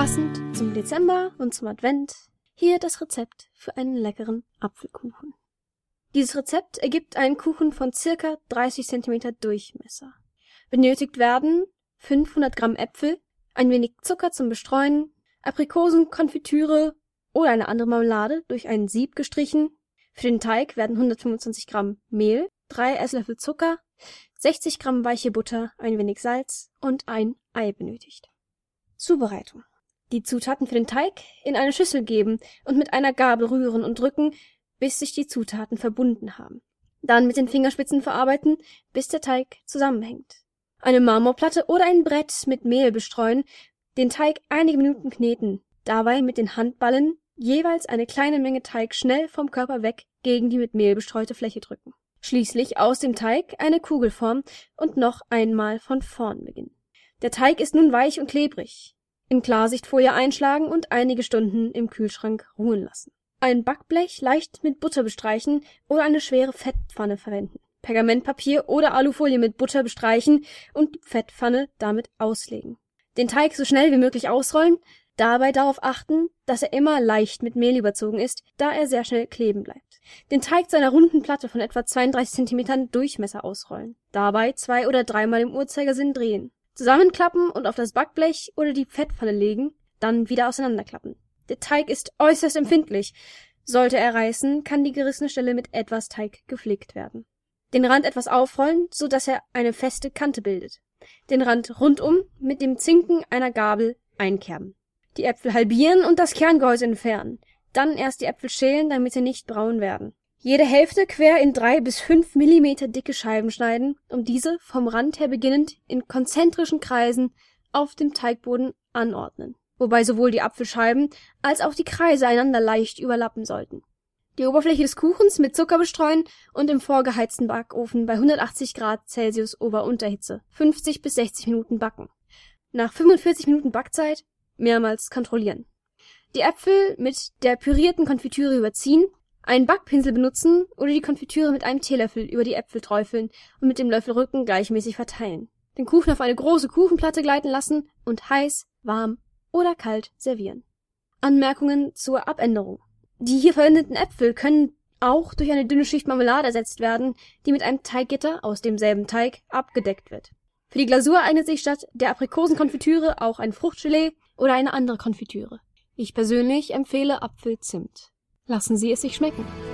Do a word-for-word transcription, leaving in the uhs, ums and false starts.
Passend zum Dezember und zum Advent hier das Rezept für einen leckeren Apfelkuchen. Dieses Rezept ergibt einen Kuchen von circa dreißig Zentimeter Durchmesser. Benötigt werden fünfhundert Gramm Äpfel, ein wenig Zucker zum Bestreuen, Aprikosenkonfitüre oder eine andere Marmelade durch ein Sieb gestrichen. Für den Teig werden hundertfünfundzwanzig Gramm Mehl, drei Esslöffel Zucker, sechzig Gramm weiche Butter, ein wenig Salz und ein Ei benötigt. Zubereitung: Die Zutaten für den Teig in eine Schüssel geben und mit einer Gabel rühren und drücken, bis sich die Zutaten verbunden haben. Dann mit den Fingerspitzen verarbeiten, bis der Teig zusammenhängt. Eine Marmorplatte oder ein Brett mit Mehl bestreuen, den Teig einige Minuten kneten, dabei mit den Handballen jeweils eine kleine Menge Teig schnell vom Körper weg gegen die mit Mehl bestreute Fläche drücken. Schließlich aus dem Teig eine Kugel formen und noch einmal von vorn beginnen. Der Teig ist nun weich und klebrig. In Klarsichtfolie einschlagen und einige Stunden im Kühlschrank ruhen lassen. Ein Backblech leicht mit Butter bestreichen oder eine schwere Fettpfanne verwenden. Pergamentpapier oder Alufolie mit Butter bestreichen und die Fettpfanne damit auslegen. Den Teig so schnell wie möglich ausrollen, dabei darauf achten, dass er immer leicht mit Mehl überzogen ist, da er sehr schnell kleben bleibt. Den Teig zu einer runden Platte von etwa zweiunddreißig Zentimetern Durchmesser ausrollen. Dabei zwei- oder dreimal im Uhrzeigersinn drehen. Zusammenklappen und auf das Backblech oder die Fettpfanne legen, dann wieder auseinanderklappen. Der Teig ist äußerst empfindlich. Sollte er reißen, kann die gerissene Stelle mit etwas Teig geflickt werden. Den Rand etwas aufrollen, so dass er eine feste Kante bildet. Den Rand rundum mit dem Zinken einer Gabel einkerben. Die Äpfel halbieren und das Kerngehäuse entfernen. Dann erst die Äpfel schälen, damit sie nicht braun werden. Jede Hälfte quer in drei bis fünf Millimeter dicke Scheiben schneiden, um diese vom Rand her beginnend in konzentrischen Kreisen auf dem Teigboden anordnen. Wobei sowohl die Apfelscheiben als auch die Kreise einander leicht überlappen sollten. Die Oberfläche des Kuchens mit Zucker bestreuen und im vorgeheizten Backofen bei hundertachtzig Grad Celsius Ober-Unterhitze fünfzig bis sechzig Minuten backen. Nach fünfundvierzig Minuten Backzeit mehrmals kontrollieren. Die Äpfel mit der pürierten Konfitüre überziehen, einen Backpinsel benutzen oder die Konfitüre mit einem Teelöffel über die Äpfel träufeln und mit dem Löffelrücken gleichmäßig verteilen. Den Kuchen auf eine große Kuchenplatte gleiten lassen und heiß, warm oder kalt servieren. Anmerkungen zur Abänderung: Die hier verwendeten Äpfel können auch durch eine dünne Schicht Marmelade ersetzt werden, die mit einem Teiggitter aus demselben Teig abgedeckt wird. Für die Glasur eignet sich statt der Aprikosenkonfitüre auch ein Fruchtgelee oder eine andere Konfitüre. Ich persönlich empfehle Apfelzimt. Lassen Sie es sich schmecken.